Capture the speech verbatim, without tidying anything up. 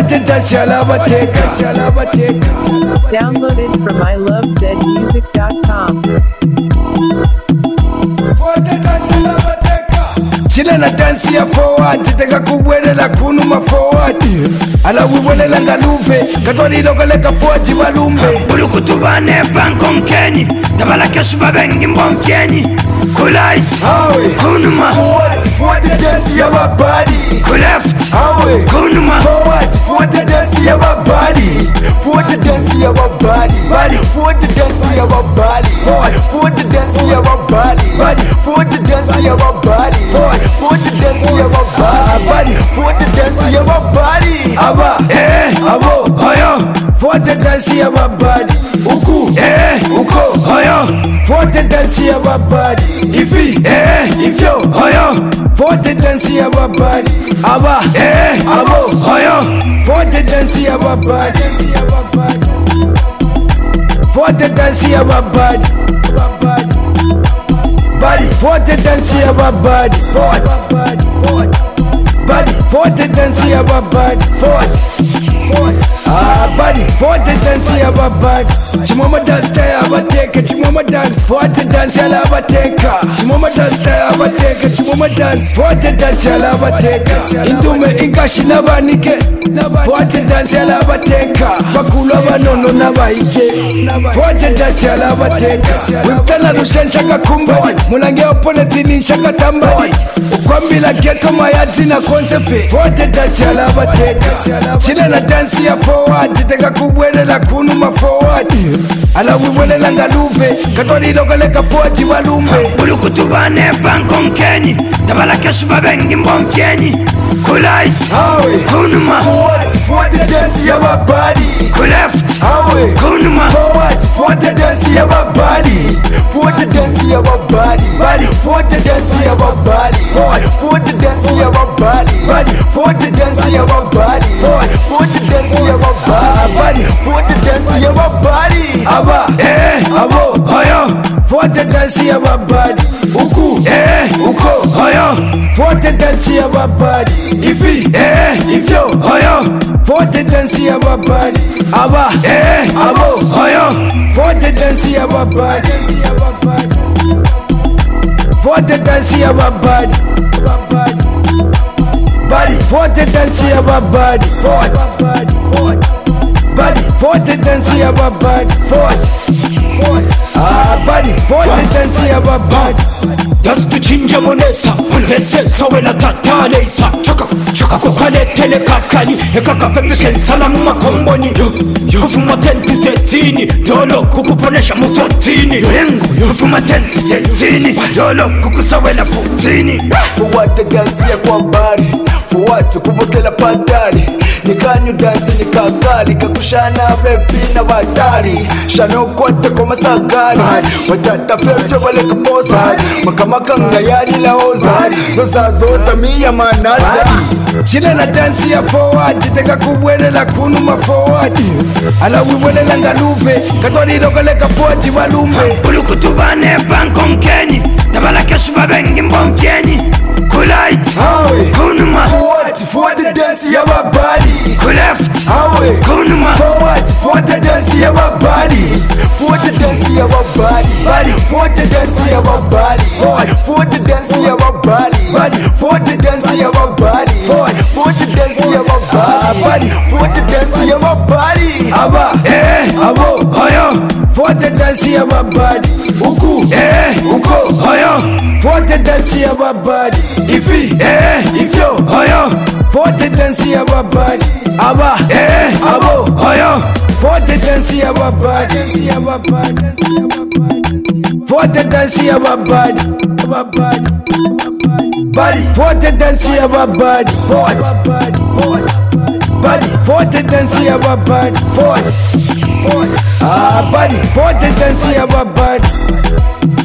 forte dance alabateka. Download it from I love zed music dot com. Chile na dance ya forward, teka kubwelela kunuma forward. Ala wiwelela ngaluve, katori lokoleka forward balumbe. Bulukutu bane bankon kenyi, tabala keshu babengi mbomfyenyi. Kulait, kunuma Forward, forward dance ya babadi. Kuleft, kunuma forward, forward dance ya babadi. Forward dance ya babadi. Body, forward dance ya babadi. Forward dance ya babadi. Body, forward dance ya babadi. Forward dance ya babadi. Forward dance ya babadi. Aba, eh, abo, hoyo, forward dance ya babadi. Uku, eh, uko, hoyo, forward dance ya babadi. Ifi, eh, ifyo, hoyo, forward dance ya babadi. Aba, eh, abo, hoyo, forward dance ya babadi. Forward dance ya babadi. Body, forward dance ya babadi. Forward, body, forward dance ya babadi. Forward, ah, body, forward dance ya babadi. Chimoma dance ya bateka, chimoma dance. Forward dance ya la bateka. Chimoma dance ya bateka, chimoma dance. Forward dance ya la bateka. Indume ingashi nabanike. Forward dance ya la bateka. Bakulu abanono nabaije. Forward dance ya la bateka. Wimtana rushensha kakumba. Mulange opponent ni shaka tambali. Ukwambila ghetto mayati na konsefe. Forward dance ya la bateka. Chile na dance ya forward, teka kubwelela kunuma forward. Ala wiwelela ngaluve, katori lokoleka forward balumbe. bulukutu bane bankon kenyi, tabala keshu babengi mbomfyenyi. Kulait, kunuma Forward, forward dance ya babadi. Kuleft, kunuma forward, forward dance ya babadi. Forward dance ya babadi. Body, forward dance ya babadi. Forward dance ya babadi. Body, forward dance ya babadi. Forward dance ya babadi. Forward dance ya babadi. Aba, eh, abo, hoyo, forward dance ya babadi. Uku, eh, uko, hoyo, forward dance ya babadi. Ifi, eh, ifyo, hoyo, forward dance ya babadi. Aba, eh, abo, hoyo, forward dance ya babadi. Forward dance ya babadi. Body, forward dance ya babadi. Forward, body, forward dance ya babadi. Forward, ah, body, forward dance ya babadi. Das kuchinja monesa, ese sowela tatalesa. Choka, choka kokale tele kakani, ekaka pepe kensala mumakomboni. Kufuma tenti zetini, dolo kukuponesha mufotini. Rengu, kufuma tenti zetini, dolo kukusawela futini. Forward dance ya kwa bari. Forward kubokela padari. Nikanyu dance nikakali, kakushana bebi na wadari. Shano kote kwa masagari. Watata fefyo wale kaposa. Makamaka ngayali la oza. Doza doza miya manasa. Chile na dance ya forward, teka kubwelela kunuma forward. Ala wiwelela ngaluve, katori lokoleka forward balumbe. Bulukutu bane bankon kenyi, tabala keshu babengi mbomfyenyi. Kulait, kunuma Forward, forward dance ya babadi. Kuleft, kunuma forward, forward dance ya babadi. Forward dance ya babadi. Body, forward dance ya babadi. Forward dance ya babadi. Body, forward dance ya babadi. Forward dance ya babadi. Forward dance ya babadi. Aba, eh, abo, hoyo, forward dance ya babadi. Uku, eh, uko, hoyo, forward dance ya babadi. Ifi, eh, ifyo, hoyo, forward dance ya babadi. Aba, eh, abo, hoyo, forward dance ya babadi. Forward dance ya babadi. Body, forward dance ya babadi. Forward, body, forward dance ya babadi. Forward, ah, body, forward dance ya babadi.